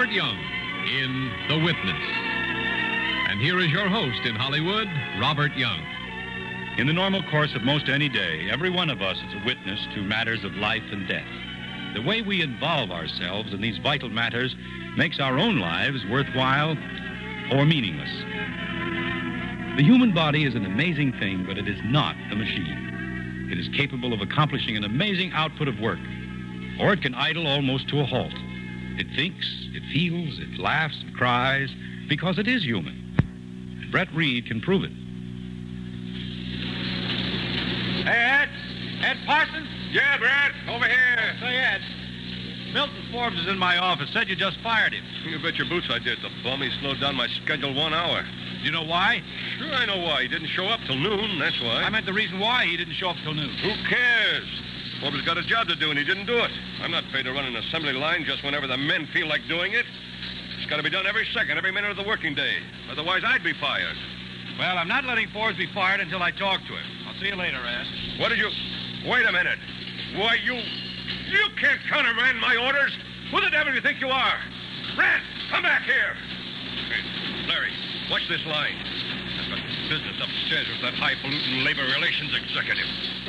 Robert Young in The Witness. And here is your host in Hollywood, Robert Young. In the normal course of most any day, every one of us is a witness to matters of life and death. The way we involve ourselves in these vital matters makes our own lives worthwhile or meaningless. The human body is an amazing thing, but it is not a machine. It is capable of accomplishing an amazing output of work, or it can idle almost to a halt. It thinks, it feels, it laughs, it cries, because it is human. And Brett Reed can prove it. Hey, Ed Parsons? Yeah, Brett, over here. Say, Ed, Milton Forbes is in my office. Said you just fired him. You bet your boots I did. The bum, he slowed down my schedule 1 hour. Do you know why? Sure, I know why. He didn't show up till noon, that's why. I meant the reason why he didn't show up till noon. Who cares? Forbes got a job to do, and he didn't do it. I'm not paid to run an assembly line just whenever the men feel like doing it. It's got to be done every second, every minute of the working day. Otherwise, I'd be fired. Well, I'm not letting Forbes be fired until I talk to him. I'll see you later, Ed. What did you... Wait a minute. Why, you can't countermand my orders. Who the devil do you think you are? Brent, come back here. Hey, Larry, watch this line. I've got business upstairs with that highfalutin labor relations executive.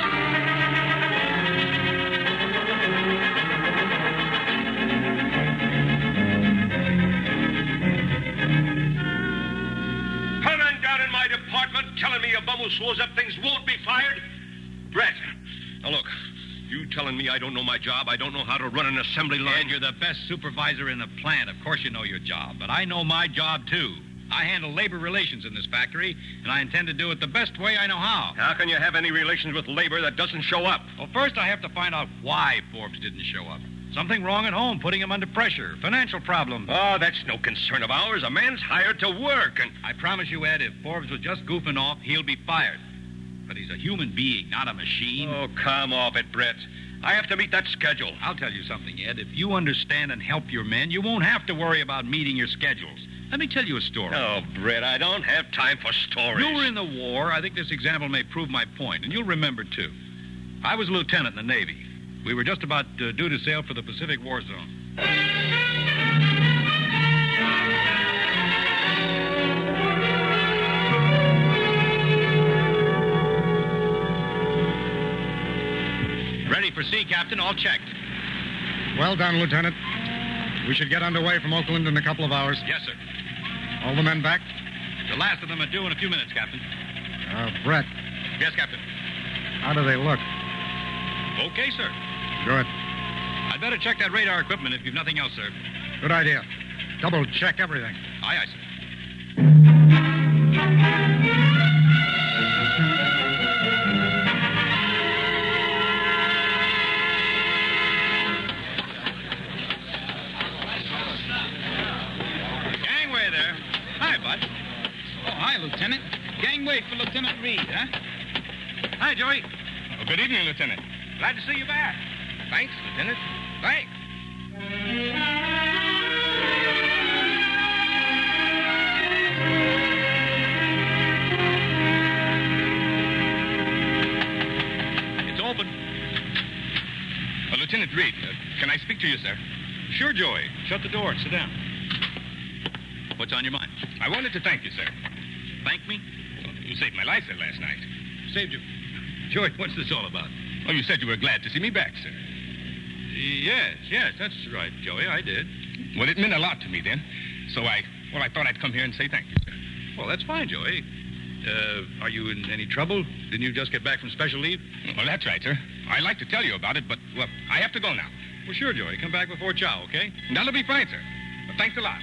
Coming down in my department, telling me a bum who slows up things won't be fired? Brett, now look, you telling me I don't know my job, I don't know how to run an assembly line? Ed, you're the best supervisor in the plant. Of course you know your job, but I know my job, too. I handle labor relations in this factory, and I intend to do it the best way I know how. How can you have any relations with labor that doesn't show up? Well, first I have to find out why Forbes didn't show up. Something wrong at home, putting him under pressure. Financial problem. Oh, that's no concern of ours. A man's hired to work, and... I promise you, Ed, if Forbes was just goofing off, he'll be fired. But he's a human being, not a machine. Oh, come off it, Brett. I have to meet that schedule. I'll tell you something, Ed. If you understand and help your men, you won't have to worry about meeting your schedules. Let me tell you a story. Oh, Brett, I don't have time for stories. You were in the war. I think this example may prove my point, and you'll remember, too. I was a lieutenant in the Navy. We were just about due to sail for the Pacific War Zone. Ready for sea, Captain. All checked. Well done, Lieutenant. We should get underway from Oakland in a couple of hours. Yes, sir. All the men back? The last of them are due in a few minutes, Captain. Brett, Yes, Captain. how do they look? Okay, sir. Good. I'd better check that radar equipment if you've nothing else, sir. Good idea. Double check everything. Aye, aye, sir. Gangway there. Hi, Bud. Oh, hi, Lieutenant. Gangway for Lieutenant Reed, huh? Hi, Joey. Oh, good evening, Lieutenant. Glad to see you back. Thanks, Lieutenant. Thanks. It's open. Lieutenant Reed, can I speak to you, sir? Sure, Joey. Shut the door and sit down. What's on your mind? I wanted to thank you, sir. Thank me? You saved my life, sir, last night. Saved you. Joey, what's this all about? Oh, you said you were glad to see me back, sir. Yes, that's right, Joey. I did. Well, it meant a lot to me then. So I thought I'd come here and say thank you, sir. Well, that's fine, Joey. Are you in any trouble? Didn't you just get back from special leave? Well, that's right, sir. I'd like to tell you about it, but, well, I have to go now. Well, sure, Joey. Come back before chow, okay? That'll be fine, sir. Well, thanks a lot.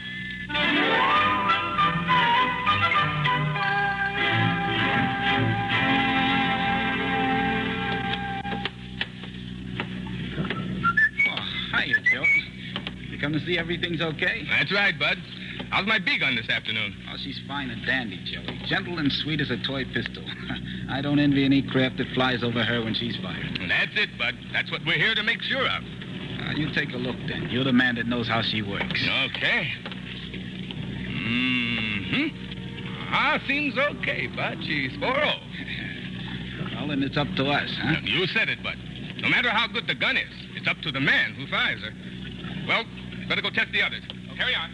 Oh, hiya, Joe. You come to see everything's okay? That's right, Bud. How's my bee gun this afternoon? Oh, she's fine and dandy, Joey. Gentle and sweet as a toy pistol. I don't envy any craft that flies over her when she's fired. Well, that's it, Bud. That's what we're here to make sure of. You take a look, then. You're the man that knows how she works. Okay. Seems okay, Bud. She's 4-0. Well, then it's up to us, huh? You said it, Bud. No matter how good the gun is, it's up to the man who fires her. Well, better go test the others. Carry on.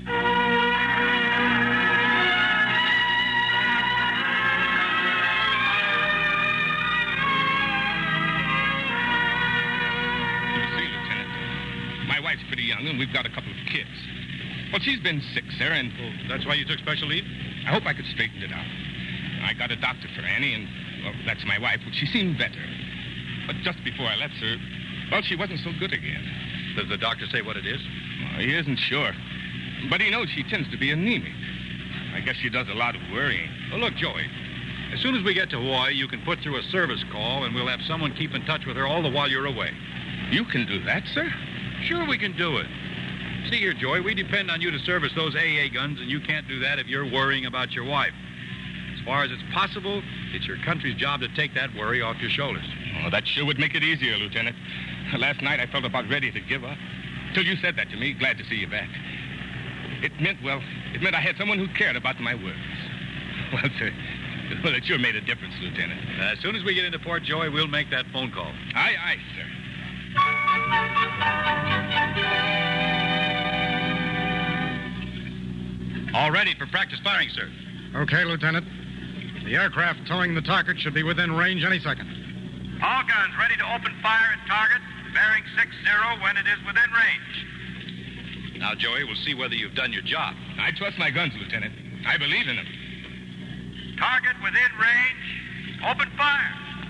You see, Lieutenant, my wife's pretty young, and we've got a couple of kids. Well, she's been sick, sir, and... Well, that's why you took special leave? I hope I could straighten it out. I got a doctor for Annie, and, well, that's my wife. She seemed better. But just before I left her, well, she wasn't so good again. Does the doctor say what it is? Well, he isn't sure. But he knows she tends to be anemic. I guess she does a lot of worrying. Well, look, Joey, as soon as we get to Hawaii, you can put through a service call, and we'll have someone keep in touch with her all the while you're away. You can do that, sir? Sure we can do it. See here, Joey, we depend on you to service those AA guns, and you can't do that if you're worrying about your wife. As far as it's possible, it's your country's job to take that worry off your shoulders. Oh, that sure would make it easier, Lieutenant. Last night I felt about ready to give up. Till you said that to me, glad to see you back. It meant I had someone who cared about my worries. Well, sir, it sure made a difference, Lieutenant. As soon as we get into port, Joey, we'll make that phone call. Aye, aye, sir. All ready for practice firing, sir. Okay, Lieutenant. The aircraft towing the target should be within range any second. All guns ready to open fire at target, bearing 6-0 when it is within range. Now, Joey, we'll see whether you've done your job. I trust my guns, Lieutenant. I believe in them. Target within range. Open fire.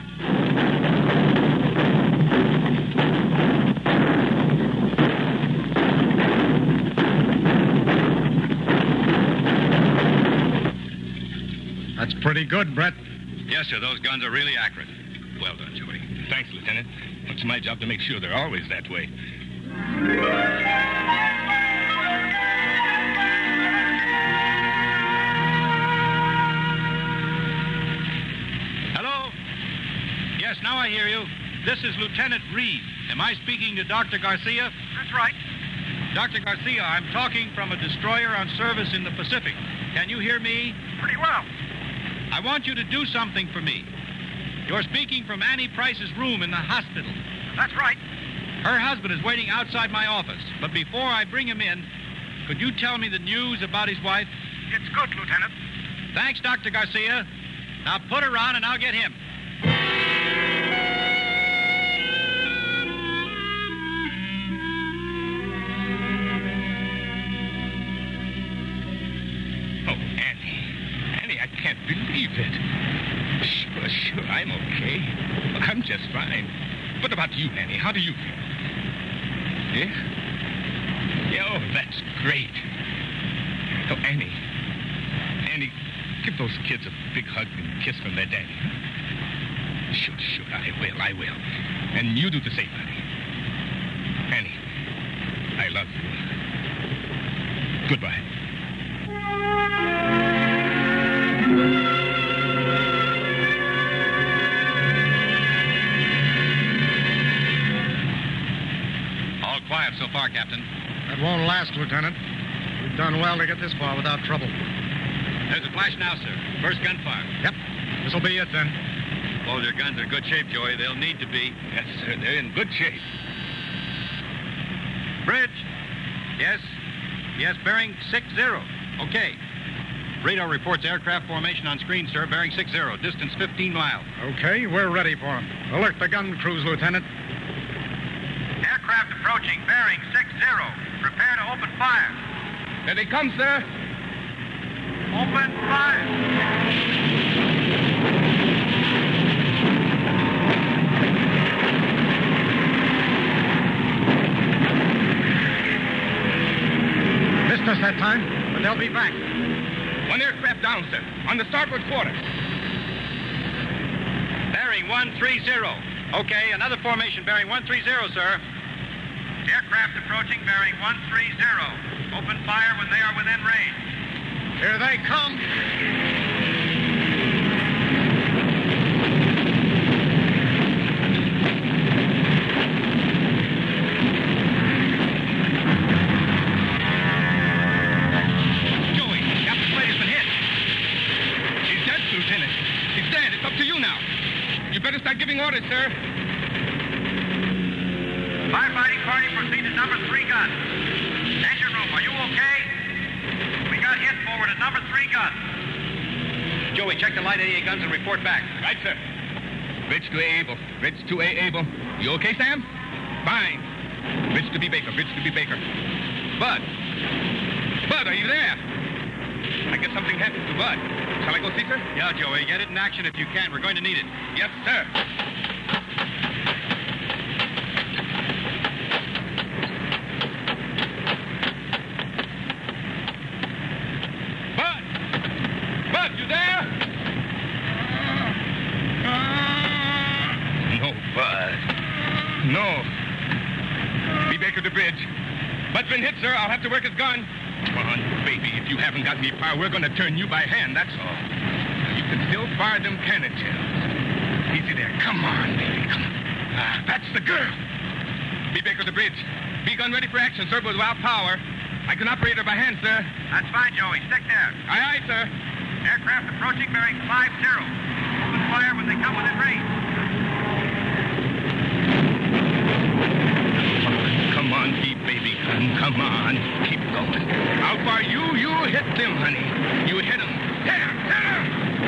That's pretty good, Brett. Yes, sir, those guns are really accurate. Well done, Joey. Thanks, Lieutenant. It's my job to make sure they're always that way. Hello? Yes, now I hear you. This is Lieutenant Reed. Am I speaking to Dr. Garcia? That's right. Dr. Garcia, I'm talking from a destroyer on service in the Pacific. Can you hear me? Pretty well. I want you to do something for me. You're speaking from Annie Price's room in the hospital. That's right. Her husband is waiting outside my office. But before I bring him in, could you tell me the news about his wife? It's good, Lieutenant. Thanks, Dr. Garcia. Now put her on and I'll get him. Oh, Annie, I can't believe it. Sure, I'm okay. I'm just fine. What about you, Annie? How do you feel? Yeah? Yeah, oh, that's great. Oh, Annie, give those kids a big hug and kiss from their daddy. Huh? Sure, I will. And you do the same, honey. Annie, I love you. Goodbye. All quiet so far, Captain. That won't last, Lieutenant. We've done well to get this far without trouble. There's a flash now, sir. First gunfire. Yep. This'll be it, then. Both your guns are in good shape, Joey. They'll need to be. Yes, sir, they're in good shape. Bridge. Yes, bearing 6-0. Okay. Radar reports aircraft formation on screen, sir. Bearing 6-0. Distance 15 miles. Okay, we're ready for him. Alert the gun crews, Lieutenant. Aircraft approaching, bearing 6-0. Prepare to open fire. There they come, sir. Open fire. Missed us that time, but they'll be back. One aircraft down, sir. On the starboard quarter. Bearing 130. Okay, another formation bearing 130, sir. Aircraft approaching, bearing 130. Open fire when they are within range. Here they come. Joey, Captain Slade has been hit. He's dead, Lieutenant. He's dead. It's up to you now. You better start giving orders, sir. Firefighting party proceed to number 3 gun. Engine room, are you okay? hit forward at number 3 gun. Joey, check the light 88 guns and report back. Right, sir. Bridge to A Able. Bridge to A Able. You okay, Sam? Fine. Bridge to B Baker. Bridge to B Baker. Bud. Bud, are you there? I guess something happened to Bud. Shall I go see, sir? Yeah, Joey, get it in action if you can. We're going to need it. Yes, sir. Bud! Bud, you there? No, Bud. No. B Baker to bridge. Bud's been hit, sir. I'll have to work his gun. Come on, baby. If you haven't got any power, we're going to turn you by hand, that's all. You can still fire them cannon shells. Easy there. Come on, baby. Come on. That's the girl. B Baker to bridge. B gun ready for action, sir, but without power. I can operate her by hand, sir. That's fine, Joey. Stick there. Aye, aye, sir. Aircraft approaching bearing 50. Open fire when they come within range. Come on, keep baby gun. Come on. Keep going. How far you hit them, honey. You hit them. Hit them. Hit them.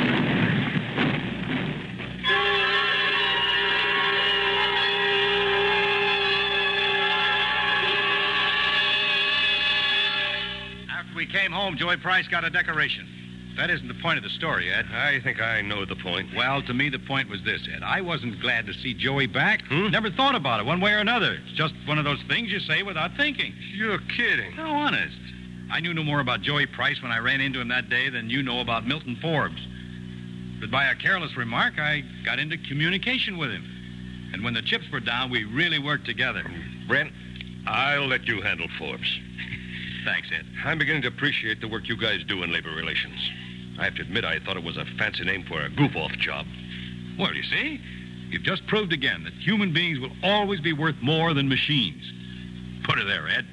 After we came home, Joey Price got a decoration. That isn't the point of the story, Ed. I think I know the point. Well, to me, the point was this, Ed. I wasn't glad to see Joey back. Never thought about it one way or another. It's just one of those things you say without thinking. You're kidding. No, honest. I knew no more about Joey Price when I ran into him that day than you know about Milton Forbes. But by a careless remark, I got into communication with him. And when the chips were down, we really worked together. Brent, I'll let you handle Forbes. Thanks, Ed. I'm beginning to appreciate the work you guys do in labor relations. I have to admit, I thought it was a fancy name for a goof-off job. Well, you see, you've just proved again that human beings will always be worth more than machines. Put her there, Ed.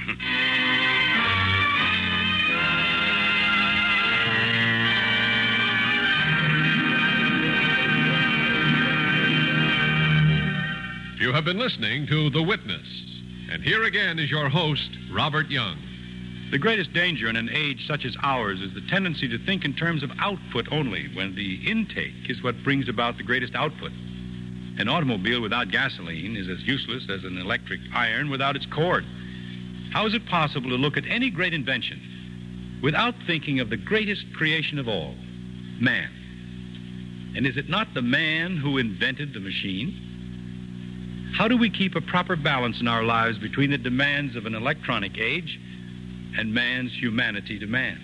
You have been listening to The Witness. And here again is your host, Robert Young. The greatest danger in an age such as ours is the tendency to think in terms of output only, when the intake is what brings about the greatest output. An automobile without gasoline is as useless as an electric iron without its cord. How is it possible to look at any great invention without thinking of the greatest creation of all, man? And is it not the man who invented the machine? How do we keep a proper balance in our lives between the demands of an electronic age and man's humanity to man?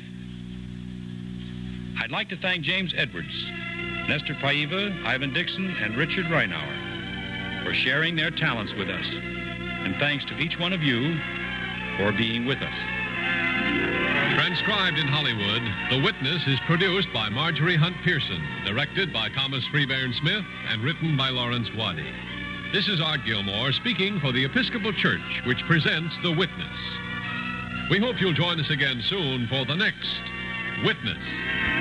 I'd like to thank James Edwards, Nestor Paiva, Ivan Dixon, and Richard Reinauer for sharing their talents with us. And thanks to each one of you for being with us. Transcribed in Hollywood, The Witness is produced by Marjorie Hunt Pearson, directed by Thomas Freebairn Smith, and written by Lawrence Waddy. This is Art Gilmore speaking for the Episcopal Church, which presents The Witness. We hope you'll join us again soon for the next Witness.